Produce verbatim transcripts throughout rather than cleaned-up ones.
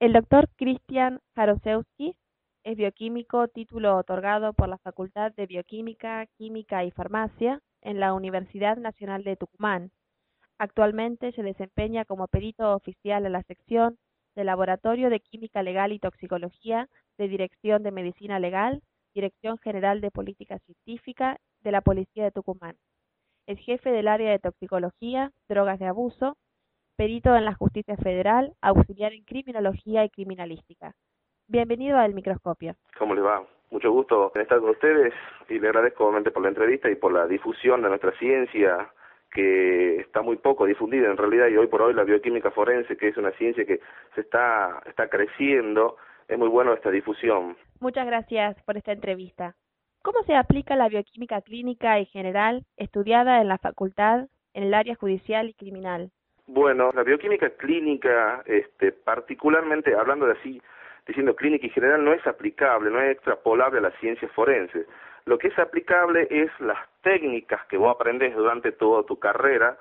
El doctor Cristian Jarosewski es bioquímico, título otorgado por la Facultad de Bioquímica, Química y Farmacia en la Universidad Nacional de Tucumán. Actualmente se desempeña como perito oficial en la sección de Laboratorio de Química Legal y Toxicología de Dirección de Medicina Legal, Dirección General de Política Científica de la Policía de Tucumán. Es jefe del área de toxicología, drogas de abuso, perito en la Justicia Federal, auxiliar en criminología y criminalística. Bienvenido al microscopio. ¿Cómo les va? Mucho gusto en estar con ustedes y le agradezco obviamente por la entrevista y por la difusión de nuestra ciencia, que está muy poco difundida en realidad, y hoy por hoy la bioquímica forense, que es una ciencia que se está, está creciendo, es muy bueno esta difusión. Muchas gracias por esta entrevista. ¿Cómo se aplica la bioquímica clínica y general estudiada en la facultad en el área judicial y criminal? Bueno, la bioquímica clínica, este, particularmente hablando de así, diciendo clínica y general, no es aplicable, no es extrapolable a la ciencia forense. Lo que es aplicable es las técnicas que vos aprendés durante toda tu carrera,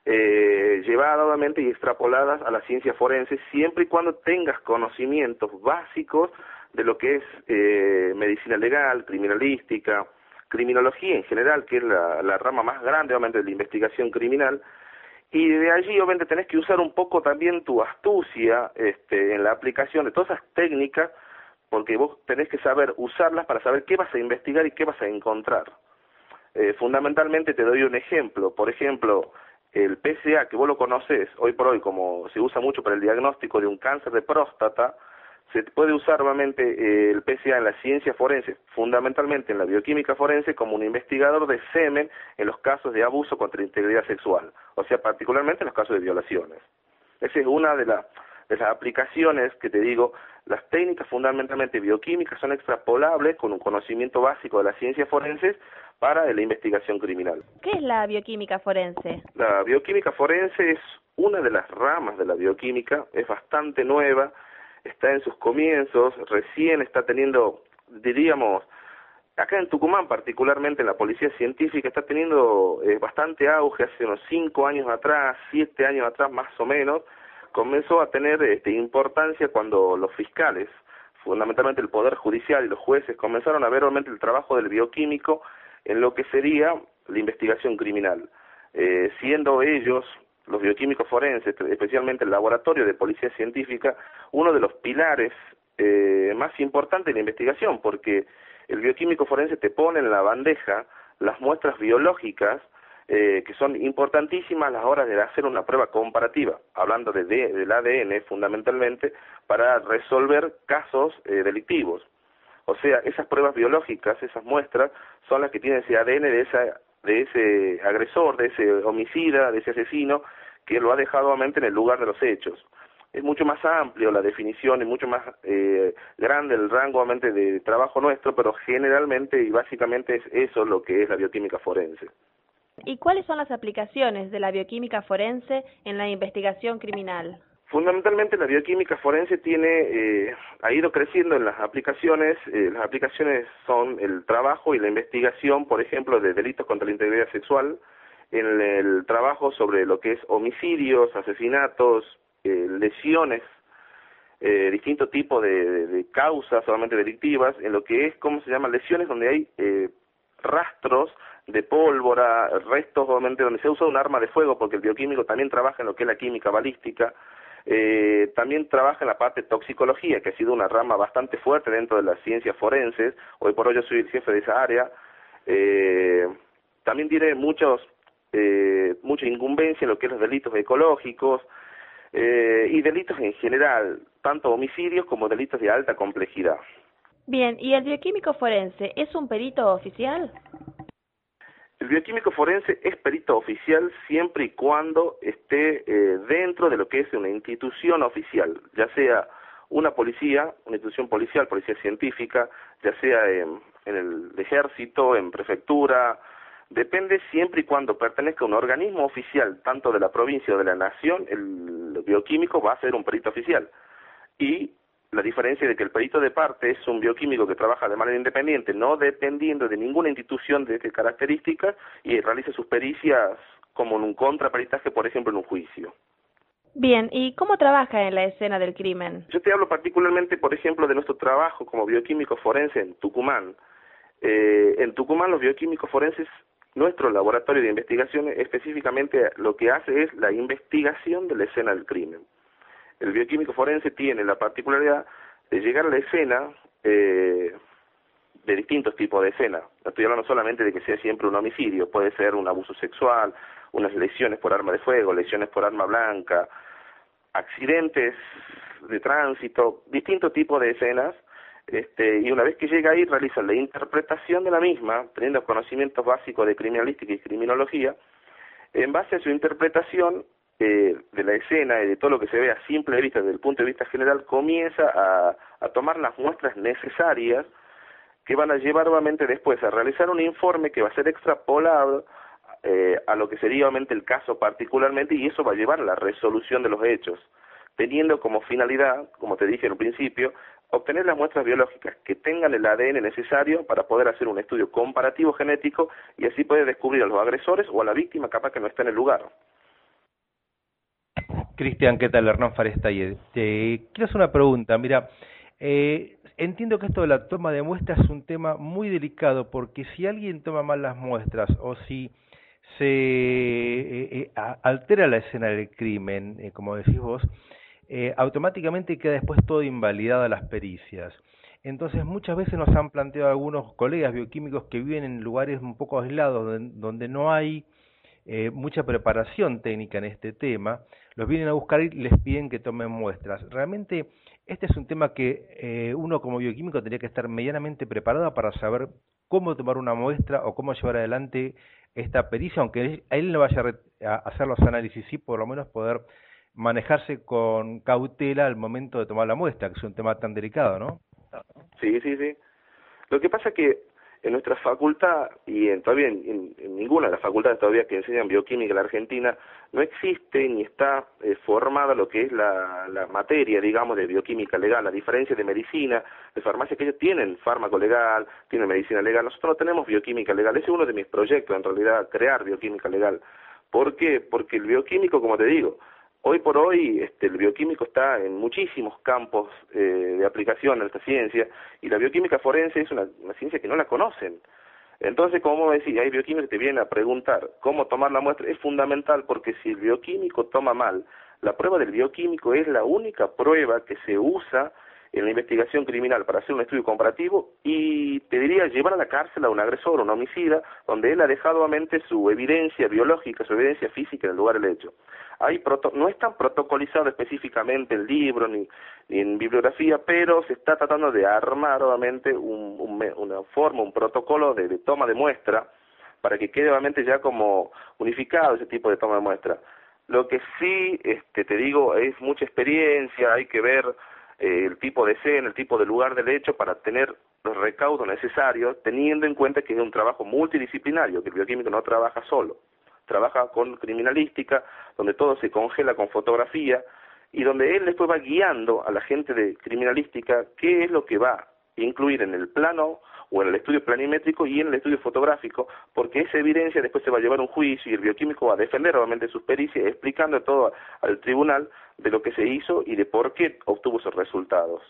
eh, llevadas obviamente y extrapoladas a la ciencia forense, siempre y cuando tengas conocimientos básicos de lo que es eh, medicina legal, criminalística, criminología en general, que es la, la rama más grande obviamente de la investigación criminal. Y de allí obviamente tenés que usar un poco también tu astucia este, en la aplicación de todas esas técnicas, porque vos tenés que saber usarlas para saber qué vas a investigar y qué vas a encontrar. Eh, fundamentalmente te doy un ejemplo. Por ejemplo, el P C A, que vos lo conocés hoy por hoy como se usa mucho para el diagnóstico de un cáncer de próstata, se puede usar obviamente eh, el P C A en la ciencia forense, fundamentalmente en la bioquímica forense, como un investigador de semen en los casos de abuso contra la integridad sexual, o sea, particularmente en los casos de violaciones. Esa es una de, la, de las aplicaciones que te digo. Las técnicas fundamentalmente bioquímicas son extrapolables con un conocimiento básico de las ciencias forenses para la investigación criminal. ¿Qué es la bioquímica forense? La bioquímica forense es una de las ramas de la bioquímica, es bastante nueva, está en sus comienzos, recién está teniendo, diríamos, acá en Tucumán particularmente en la policía científica está teniendo eh, bastante auge. Hace unos cinco años atrás, siete años atrás más o menos, comenzó a tener este, importancia cuando los fiscales, fundamentalmente el Poder Judicial y los jueces, comenzaron a ver realmente el trabajo del bioquímico en lo que sería la investigación criminal, eh, siendo ellos, los bioquímicos forenses, especialmente el laboratorio de policía científica, uno de los pilares eh, más importantes de la investigación, porque el bioquímico forense te pone en la bandeja las muestras biológicas eh, que son importantísimas a la hora de hacer una prueba comparativa, hablando de, de, del A D N fundamentalmente, para resolver casos eh, delictivos. O sea, esas pruebas biológicas, esas muestras, son las que tienen ese A D N de, esa, de ese agresor, de ese homicida, de ese asesino, que lo ha dejado obviamente en el lugar de los hechos. Es mucho más amplio la definición y mucho más eh, grande el rango obviamente de trabajo nuestro, pero generalmente y básicamente es eso lo que es la bioquímica forense. ¿Y cuáles son las aplicaciones de la bioquímica forense en la investigación criminal? Fundamentalmente la bioquímica forense tiene, eh, ha ido creciendo en las aplicaciones. Eh, las aplicaciones son el trabajo y la investigación, por ejemplo, de delitos contra la integridad sexual, en el trabajo sobre lo que es homicidios, asesinatos, eh, lesiones, eh, distintos tipos de, de, de causas solamente delictivas, en lo que es, ¿cómo se llama?, lesiones donde hay eh, rastros de pólvora, restos obviamente donde se usa un arma de fuego, porque el bioquímico también trabaja en lo que es la química balística. Eh, también trabaja en la parte de toxicología, que ha sido una rama bastante fuerte dentro de las ciencias forenses. Hoy por hoy yo soy el jefe de esa área. Eh, también tiene muchos, eh, mucha incumbencia en lo que es los delitos ecológicos eh, y delitos en general, tanto homicidios como delitos de alta complejidad. Bien, ¿y el bioquímico forense es un perito oficial? El bioquímico forense es perito oficial siempre y cuando esté eh, dentro de lo que es una institución oficial, ya sea una policía, una institución policial, policía científica, ya sea en, en el ejército, en prefectura, depende siempre y cuando pertenezca a un organismo oficial, tanto de la provincia o de la nación, el bioquímico va a ser un perito oficial. Y la diferencia de que el perito de parte es un bioquímico que trabaja de manera independiente, no dependiendo de ninguna institución de qué características, y realiza sus pericias como en un contraperitaje, por ejemplo, en un juicio. Bien, ¿y cómo trabaja en la escena del crimen? Yo te hablo particularmente, por ejemplo, de nuestro trabajo como bioquímico forense en Tucumán. Eh, en Tucumán los bioquímicos forenses, nuestro laboratorio de investigación específicamente lo que hace es la investigación de la escena del crimen. El bioquímico forense tiene la particularidad de llegar a la escena eh, de distintos tipos de escena. No estoy hablando solamente de que sea siempre un homicidio, puede ser un abuso sexual, unas lesiones por arma de fuego, lesiones por arma blanca, accidentes de tránsito, distintos tipos de escenas, este, y una vez que llega ahí realiza la interpretación de la misma, teniendo conocimientos básicos de criminalística y criminología. En base a su interpretación eh, de la escena y de todo lo que se ve a simple vista desde el punto de vista general, comienza a, a tomar las muestras necesarias que van a llevar obviamente después a realizar un informe que va a ser extrapolado eh, a lo que sería obviamente el caso particularmente, y eso va a llevar a la resolución de los hechos, teniendo como finalidad, como te dije en un principio, obtener las muestras biológicas que tengan el A D N necesario para poder hacer un estudio comparativo genético y así poder descubrir a los agresores o a la víctima capaz que no está en el lugar. Cristian, ¿qué tal? Hernán Farestaye. Te quiero hacer una pregunta. Mira, eh, entiendo que esto de la toma de muestras es un tema muy delicado, porque si alguien toma mal las muestras o si se eh, eh, altera la escena del crimen, eh, como decís vos, eh, automáticamente queda después todo invalidado a las pericias. Entonces muchas veces nos han planteado algunos colegas bioquímicos que viven en lugares un poco aislados, donde, donde no hay eh, mucha preparación técnica en este tema, los vienen a buscar y les piden que tomen muestras. Realmente este es un tema que eh, uno como bioquímico tendría que estar medianamente preparado para saber cómo tomar una muestra o cómo llevar adelante esta pericia, aunque a él no vaya a hacer los análisis, sí por lo menos poder manejarse con cautela al momento de tomar la muestra, que es un tema tan delicado, ¿no? Sí, sí, sí. Lo que pasa es que en nuestra facultad, y en, todavía en, en, en ninguna de las facultades todavía que enseñan bioquímica en la Argentina, no existe ni está eh, formada lo que es la, la materia, digamos, de bioquímica legal, a diferencia de medicina, de farmacia, que ellos tienen fármaco legal, tienen medicina legal. Nosotros no tenemos bioquímica legal. Ese es uno de mis proyectos, en realidad, crear bioquímica legal. ¿Por qué? Porque el bioquímico, como te digo, hoy por hoy este, el bioquímico está en muchísimos campos eh, de aplicación en esta ciencia, y la bioquímica forense es una, una ciencia que no la conocen. Entonces, como decía, hay bioquímicos que te vienen a preguntar cómo tomar la muestra. Es fundamental, porque si el bioquímico toma mal, la prueba del bioquímico es la única prueba que se usa en la investigación criminal para hacer un estudio comparativo y, te diría, llevar a la cárcel a un agresor, un homicida, donde él ha dejado a mente su evidencia biológica, su evidencia física en el lugar del hecho. Hay proto no es tan protocolizado específicamente en libro ni, ni en bibliografía, pero se está tratando de armar obviamente un, un, una forma, un protocolo de, de toma de muestra para que quede obviamente ya como unificado ese tipo de toma de muestra. Lo que sí este, te digo es mucha experiencia, hay que ver eh, el tipo de escena, el tipo de lugar del hecho para tener los recaudos necesarios, teniendo en cuenta que es un trabajo multidisciplinario, que el bioquímico no trabaja solo. Trabaja con criminalística, donde todo se congela con fotografía, y donde él después va guiando a la gente de criminalística qué es lo que va a incluir en el plano o en el estudio planimétrico y en el estudio fotográfico, porque esa evidencia después se va a llevar a un juicio y el bioquímico va a defender obviamente sus pericias, explicando todo al tribunal de lo que se hizo y de por qué obtuvo esos resultados.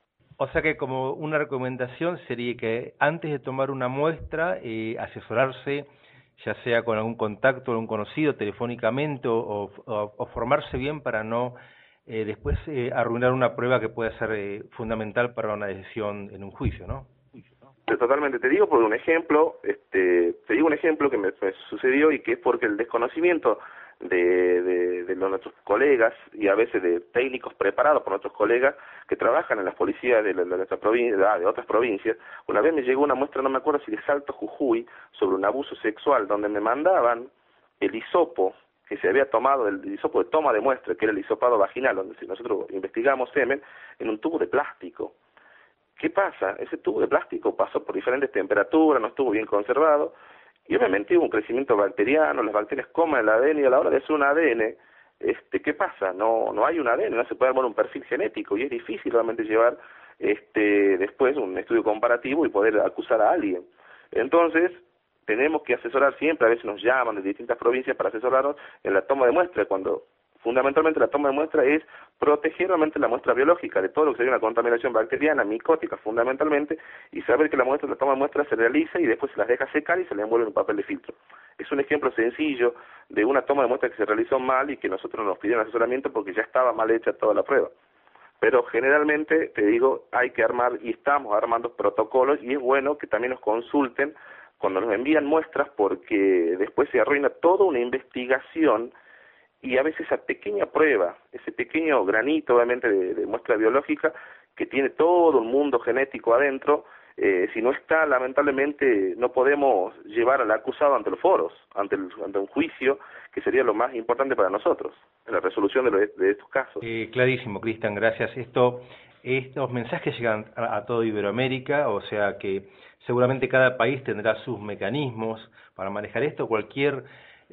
O sea que como una recomendación sería que antes de tomar una muestra, eh, asesorarse ya sea con algún contacto, algún conocido, telefónicamente, o, o, o formarse bien para no eh, después eh, arruinar una prueba que puede ser eh, fundamental para una decisión en un juicio, ¿no? Totalmente, te digo por un ejemplo, este, te digo un ejemplo que me, me sucedió y que es porque el desconocimiento de, de, de los, nuestros colegas y a veces de técnicos preparados por nuestros colegas que trabajan en las policías de, la, de nuestra provincia, de otras provincias. Una vez me llegó una muestra, no me acuerdo si de Salto Jujuy, sobre un abuso sexual, donde me mandaban el hisopo que se había tomado, el hisopo de toma de muestra, que era el hisopado vaginal, donde si nosotros investigamos semen, en un tubo de plástico. ¿Qué pasa? Ese tubo de plástico pasó por diferentes temperaturas, no estuvo bien conservado, y obviamente hubo un crecimiento bacteriano, las bacterias comen el A D N, y a la hora de hacer un A D N, este, ¿qué pasa? No no hay un A D N, no se puede armar un perfil genético, y es difícil realmente llevar este después un estudio comparativo y poder acusar a alguien. Entonces, tenemos que asesorar siempre, a veces nos llaman de distintas provincias para asesorarnos en la toma de muestras, cuando fundamentalmente la toma de muestra es proteger realmente la muestra biológica de todo lo que sería una contaminación bacteriana, micótica fundamentalmente, y saber que la muestra, la toma de muestra se realiza y después se las deja secar y se le envuelve en un papel de filtro. Es un ejemplo sencillo de una toma de muestra que se realizó mal y que nosotros nos pidieron asesoramiento porque ya estaba mal hecha toda la prueba. Pero generalmente, te digo, hay que armar, y estamos armando protocolos, y es bueno que también nos consulten cuando nos envían muestras, porque después se arruina toda una investigación, y a veces esa pequeña prueba, ese pequeño granito obviamente de, de muestra biológica, que tiene todo un mundo genético adentro, eh, si no está, lamentablemente, no podemos llevar al acusado ante los foros, ante, el, ante un juicio, que sería lo más importante para nosotros, en la resolución de, lo, de estos casos. Eh, clarísimo, Cristian, gracias. Esto, estos mensajes llegan a, a toda Iberoamérica, o sea que seguramente cada país tendrá sus mecanismos para manejar esto. Cualquier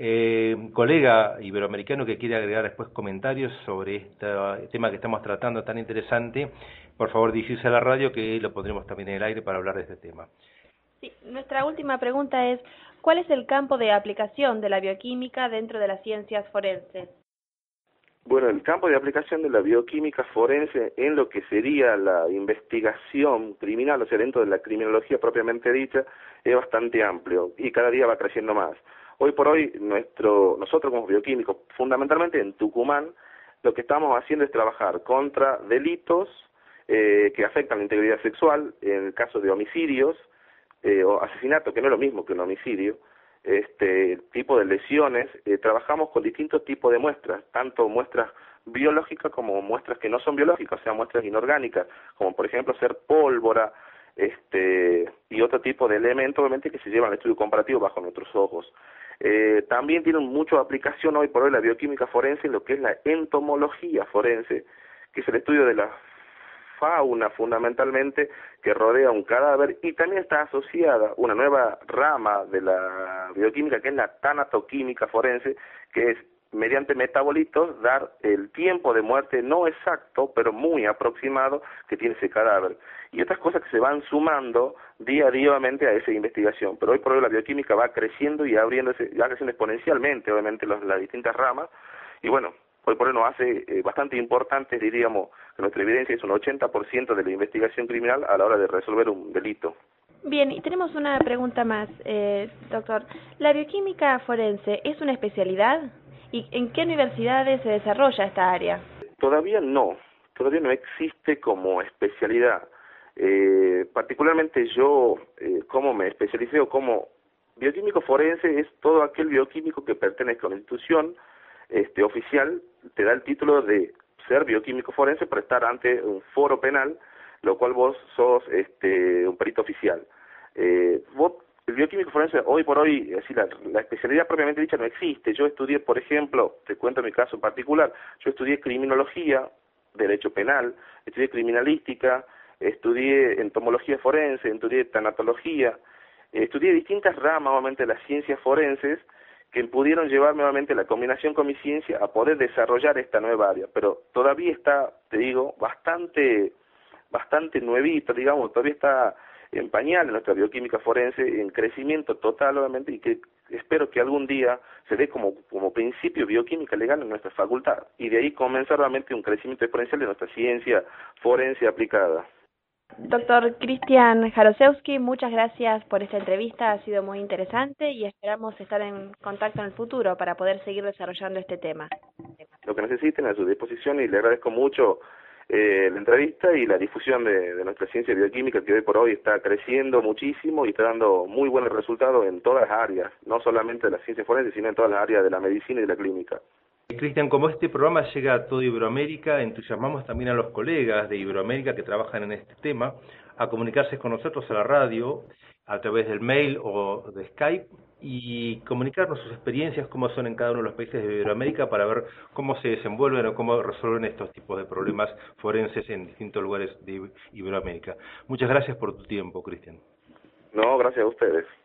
eh, colega iberoamericano que quiera agregar después comentarios sobre este tema que estamos tratando tan interesante, por favor dirigirse a la radio, que lo pondremos también en el aire para hablar de este tema. Sí, nuestra última pregunta es, ¿cuál es el campo de aplicación de la bioquímica dentro de las ciencias forenses? Bueno, el campo de aplicación de la bioquímica forense en lo que sería la investigación criminal, o sea, dentro de la criminología propiamente dicha, es bastante amplio y cada día va creciendo más. Hoy por hoy, nuestro, nosotros como bioquímicos, fundamentalmente en Tucumán, lo que estamos haciendo es trabajar contra delitos eh, que afectan la integridad sexual, en el caso de homicidios, eh, o asesinato, que no es lo mismo que un homicidio, este tipo de lesiones, eh, trabajamos con distintos tipos de muestras, tanto muestras biológicas como muestras que no son biológicas, o sea, muestras inorgánicas, como por ejemplo ser pólvora, este y otro tipo de elementos, obviamente, que se llevan al estudio comparativo bajo nuestros ojos. Eh, también tiene mucha aplicación hoy por hoy la bioquímica forense en lo que es la entomología forense, que es el estudio de la fauna fundamentalmente que rodea un cadáver, y también está asociada una nueva rama de la bioquímica que es la tanatoquímica forense, que es mediante metabolitos dar el tiempo de muerte no exacto pero muy aproximado que tiene ese cadáver, y otras cosas que se van sumando día a día obviamente a esa investigación. Pero hoy por hoy la bioquímica va creciendo y abriéndose, va creciendo exponencialmente obviamente los, las distintas ramas, y bueno, hoy por hoy nos hace eh, bastante importante, diríamos, que nuestra evidencia es un ochenta por ciento de la investigación criminal a la hora de resolver un delito. Bien, y tenemos una pregunta más, eh, doctor. ¿La bioquímica forense es una especialidad? ¿Y en qué universidades se desarrolla esta área? Todavía no, todavía no existe como especialidad. Eh, particularmente yo, eh, como me especialicé o como bioquímico forense, es todo aquel bioquímico que pertenezca a una institución este, oficial, te da el título de ser bioquímico forense para estar ante un foro penal, lo cual vos sos este, un perito oficial. Eh, vos, el bioquímico forense hoy por hoy, así la, la especialidad propiamente dicha no existe. Yo estudié, por ejemplo, te cuento mi caso en particular, yo estudié criminología, derecho penal, estudié criminalística, estudié entomología forense, estudié tanatología, estudié distintas ramas obviamente de las ciencias forenses que pudieron llevar nuevamente la combinación con mi ciencia a poder desarrollar esta nueva área, pero todavía está, te digo, bastante bastante nuevita, digamos, todavía está en pañal en nuestra bioquímica forense, en crecimiento total, obviamente, y que espero que algún día se dé como, como principio bioquímica legal en nuestra facultad, y de ahí comenzar realmente un crecimiento exponencial de nuestra ciencia forense aplicada. Doctor Cristian Jarosewski, muchas gracias por esta entrevista, ha sido muy interesante y esperamos estar en contacto en el futuro para poder seguir desarrollando este tema. Lo que necesiten a su disposición, y le agradezco mucho eh, la entrevista y la difusión de, de nuestra ciencia bioquímica, que hoy por hoy está creciendo muchísimo y está dando muy buenos resultados en todas las áreas, no solamente de la ciencia forense, sino en todas las áreas de la medicina y de la clínica. Cristian, como este programa llega a toda Iberoamérica, entusiasmamos también a los colegas de Iberoamérica que trabajan en este tema a comunicarse con nosotros a la radio, a través del mail o de Skype, y comunicarnos sus experiencias, cómo son en cada uno de los países de Iberoamérica, para ver cómo se desenvuelven o cómo resuelven estos tipos de problemas forenses en distintos lugares de Iberoamérica. Muchas gracias por tu tiempo, Cristian. No, gracias a ustedes.